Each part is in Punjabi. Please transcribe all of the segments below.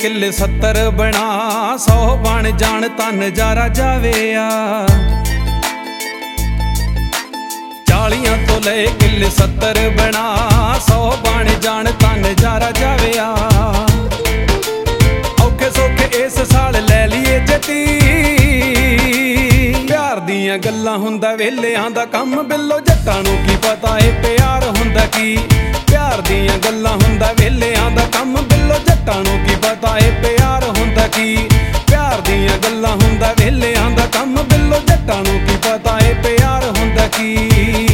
ਕਿੱਲੇ 70 ਬਣਾ 100 ਬਣ ਜਾਣ ਤਾਂ ਨਜ਼ਾਰਾ ਜਾਵੇ ਆ। 40 ਤੋਂ ਲੈ ਕਿੱਲੇ 70 ਬਣਾ 100 ਬਣ ਜਾਣ ਤਾਂ ਨਜ਼ਾਰਾ ਜਾਵੇ ਆ। ਔਖੇ ਸੌਖੇ ਇਸ ਸਾਲ ਲੈ ਲਈਏ ਜੱਟੀ, ਪਿਆਰ ਦੀਆਂ ਗੱਲਾਂ ਹੁੰਦਾ ਵੇਲਿਆਂ ਦਾ ਕੰਮ, ਬਿੱਲੋ ਜੱਟਾਂ ਨੂੰ ਕੀ ਪਤਾ ਏ ਪਿਆਰ ਹੁੰਦਾ ਕੀ। ਪਿਆਰ ਦੀਆਂ ਗੱਲਾਂ ਹੁੰਦਾ ਵੇਲਿਆਂ ਦਾ ਕੰਮ, ਬਿੱਲੋ ਜੱਟਾਂ ਨੂੰ ਕੀ ਪਤਾ ਏ ਪਿਆਰ ਹੁੰਦਾ ਕੀ। ਪਿਆਰ ਦੀਆਂ ਗੱਲਾਂ ਹੁੰਦਾ ਵੇਲਿਆਂ ਦਾ ਕੰਮ, ਬਿੱਲੋ ਜੱਟਾਂ ਨੂੰ ਕੀ ਪਤਾ ਏ ਪਿਆਰ ਹੁੰਦਾ ਕੀ।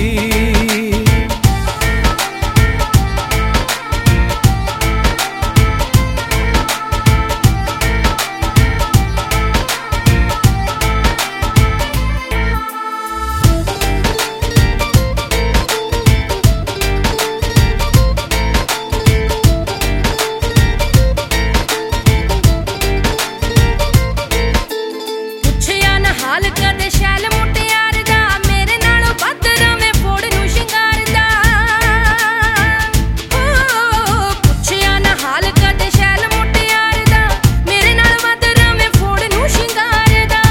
ਹਾਲ ਕਦੇ ਸ਼ੈਲ ਮੁਟਿਆਰ ਦਾ, ਮੇਰੇ ਨਾਲੋਂ ਵੱਧ ਰਵੇਂ ਫੋੜ ਨੂੰ ਸ਼ਿੰਗਾਰ ਦਾ। ਪੁੱਛਿਆ ਨਾ ਹਾਲ ਕਦੇ ਸ਼ੈਲ ਮੁਟਿਆਰ ਦਾ, ਮੇਰੇ ਨਾਲ ਵੱਧ ਰਵੇਂ ਫੋੜ ਨੂੰ ਸ਼ਿੰਗਾਰ ਦਾ।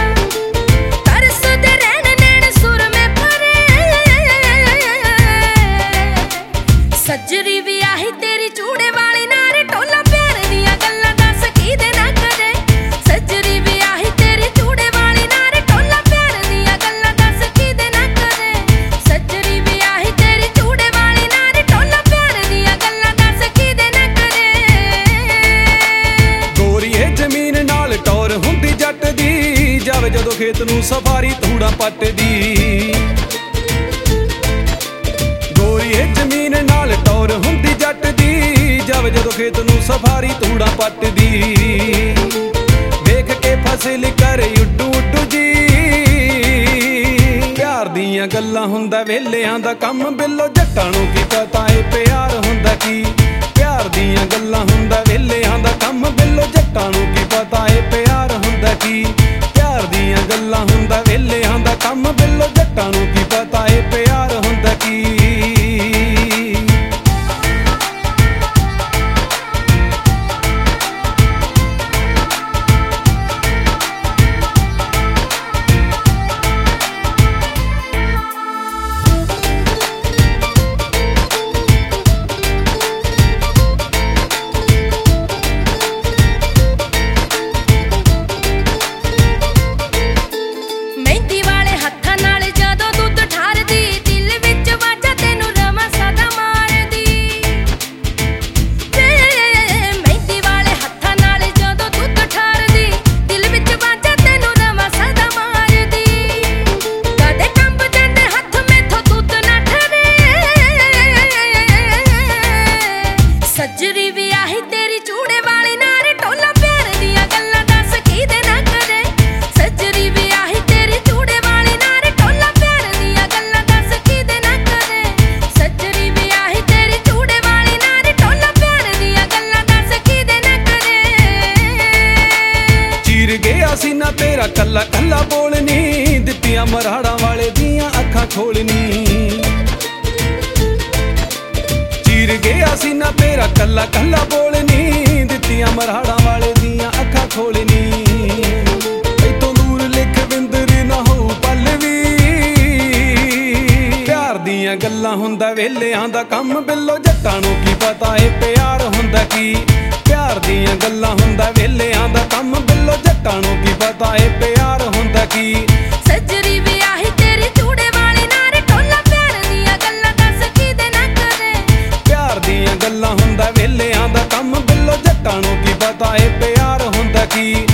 ਤਰਸਦੇ ਰਹਿਣ ਨੈਣ ਸੁਰ ਮੈਂ ਭਰੇ, ਸੱਜਰੀ ਵੀ ਆਹੀ ਤੇਰੀ ਚੂੜੇ ਵਾਲੀ ਨਾਰੇ, ਟੋਲਾ ਪਿਆਰ ਦੀਆਂ ਗੱਲਾਂ ਦੱਸ ਕਿਹਦੇ ਨਾ ਕਰੇ। ਸੱਜਰੀ ਵੀ ਆਹੀ ਤੇਰੀ ਚੂੜੇ ਵਾਲੀ ਨਾਰੇ, ਟੋਲਾ ਪਿਆਰ ਦੀਆਂ ਗੱਲਾਂ ਦੱਸ ਕਿਹਦੇ ਨਾ ਕਰੇ। ਸੱਜਰੀ ਵੀ ਆਹੀ ਤੇਰੀ ਚੂੜੇ ਵਾਲੀ ਨਾਰੇ, ਟੋਲਾ ਪਿਆਰ ਦੀਆਂ ਗੱਲਾਂ ਦੱਸ ਕਿਹਦੇ ਨਾ ਕਰੇ। ਗੋਰੀਏ ਜ਼ਮੀਨ ਨਾਲ ਟੌਰ ਹੁੰਦੀ ਜੱਟ ਦੀ, ਜਾਵੇ ਜਦੋਂ ਖੇਤ ਨੂੰ ਸਫਾਰੀ ਧੂੜਾ ਪੱਟਦੀ। ਗੋਰੀਏ ਜ਼ਮੀਨ ਨਾਲ ਟੌਰ ਹੁੰਦੀ ਜੱਟ ਦੀ, ਜਾਵੇ ਜਦੋਂ ਖੇਤ ਨੂੰ ਸਫਾਰੀ ਧੂੜਾ ਪੱਟਦੀ। ਵੇਖ ਕੇ ਫਸਲ ਕਰੇ ਉੱਡੂ ਉੱਡੂ ਜੀ, ਪਿਆਰ ਦੀਆਂ ਗੱਲਾਂ ਹੁੰਦਾ ਵੇਲਿਆਂ ਦਾ ਕੰਮ, ਬਿੱਲੋ ਜੱਟਾਂ ਨੂੰ ਕੀ ਪਤਾ ਏ ਪਿਆਰ ਹੁੰਦਾ ਕੀ। ਪਿਆਰ ਦੀਆਂ ਗੱਲਾਂ ਹੁੰਦਾ ਵੇਲਿਆਂ ਦਾ ਕੰਮ, ਬਿੱਲੋ ਜੱਟਾਂ ਨੂੰ ਕੀ ਪਤਾ ਏ ਪਿਆਰ ਹੁੰਦਾ ਕੀ। ਪਿਆਰ ਦੀਆਂ ਗੱਲਾਂ ਹੁੰਦਾ ਵੇਲਿਆਂ ਦਾ ਕੰਮ, ਬਿੱਲੋ ਜੱਟਾਂ ਨੂੰ ਕੀ ਪਤਾ ਏ ਪਿਆਰ ਹੁੰਦਾ ਕੀ। ਮਹਿੰਦੀ ਵਾਲੇ ਹੱਥਾਂ ਨਾਲ ਜਦੋਂ ਦੁੱਧ ਠਾਰਦੀ, ਦਿਲ ਵਿੱਚ ਵਾਜਾ ਤੈਨੂੰ ਰਵਾਂ ਸਦਾ ਮਾਰਦੀ। ਮਹਿੰਦੀ ਵਾਲੇ ਹੱਥਾਂ ਨਾਲ ਜਦੋਂ ਦੁੱਧ ਠਾਰਦੀ, ਦਿਲ ਵਿੱਚ ਵਾਜਾ ਤੈਨੂੰ ਰਵਾਂ ਸਦਾ ਮਾਰਦੀ। ਕਦੇ ਕੰਬ ਜਾਂਦੇ ਹੱਥ ਮੈਥੋਂ ਦੁੱਧ ਨਾ ਠਰੇ, ਸੱਜਰੀ ਵੀ ਆਹੀ ਤੇਰੀ ਚੂੜੇ ਵਾਲੀ ਨਾਰੇ, ਟੋਲਾ ਪਿਆਰ ਦੀਆਂ ਗੱਲਾਂ ਦੱਸ ਕਿਹਦੇ ਨਾ ਕਰੇ। ਸੱਜਰੀ ਵੀ ਆਹੀ ਤੇਰੀ ਚੂੜੇ ਵਾਲੀ ਨਾਰੇ, ਟੋਲਾ ਪਿਆਰ ਦੀਆਂ ਗੱਲਾਂ ਦੱਸ ਕਿਹਦੇ ਨਾ ਕਰੇ। ਸੱਜਰੀ ਵੀ ਆਹੀ ਤੇਰੀ ਚੂੜੇ ਵਾਲੀ ਨਾਰੇ, ਟੋਲਾ ਪਿਆਰ ਦੀਆਂ ਗੱਲਾਂ ਦੱਸ ਕਿਹਦੇ ਨਾ ਕਰੇ। ਚੀਰ ਗਿਆ ਸੀ ਨਾ ਤੇਰਾ ਕੱਲਾ ਕੱਲਾ ਬੋਲਨੀ, ਦਿੱਤੀਆਂ ਮਰਾੜਾਂ ਵਾਲੇ ਦੀਆਂ ਅੱਖਾਂ ਖੋਲਨੀ। ਚੀਰ ਗਿਆ ਸੀ ਨਾ ਤੇਰਾ ਕੱਲਾ ਕੱਲਾ ਬੋਲਨੀ, ਦਿੱਤੀਆਂ ਮਰਾੜਾਂ ਵਾਲੇ ਦੀਆਂ ਅੱਖਾਂ ਖੋਲਨੀ। ਇੱਥੋਂ ਦੂਰ ਲਿਖ ਬਿੰਦਰੀ ਨਾ ਹੋਊ ਪਲ ਵੀ, ਪਿਆਰ ਦੀਆਂ ਗੱਲਾਂ ਹੁੰਦਾ ਵੇਲਿਆਂ ਦਾ ਕੰਮ, ਬਿੱਲੋ ਜੱਟਾਂ ਨੂੰ ਕੀ ਪਤਾ ਏ ਪਿਆਰ ਹੁੰਦਾ ਕੀ। ਪਿਆਰ ਦੀਆਂ ਗੱਲਾਂ ਹੁੰਦਾ ਵੇਲਿਆਂ ਦਾ ਕੰਮ, ਬਿੱਲੋ ਜੱਟਾਂ ਨੂੰ ਕੀ ਪਤਾ ਏ ਪਿਆਰ ਹੁੰਦਾ ਕੀ। ਸੱਜਰੀ ਵੀ ਆਹੀ ਤੇਰੀ ਚੂੜੇ ਵਾਲੀ ਨਾਰੇ, ਟੋਲਾ ਪਿਆਰ ਦੀਆਂ ਗੱਲਾਂ ਦੱਸ ਕਿਹਦੇ ਨਾ ਕਰੇ। ਪਿਆਰ ਦੀਆਂ ਗੱਲਾਂ ਹੁੰਦਾ ਵੇਲਿਆਂ ਦਾ ਕੰਮ, ਬਿੱਲੋ ਜੱਟਾਂ ਨੂੰ ਕੀ ਪਤਾ ਏ ਪਿਆਰ ਹੁੰਦਾ ਕੀ।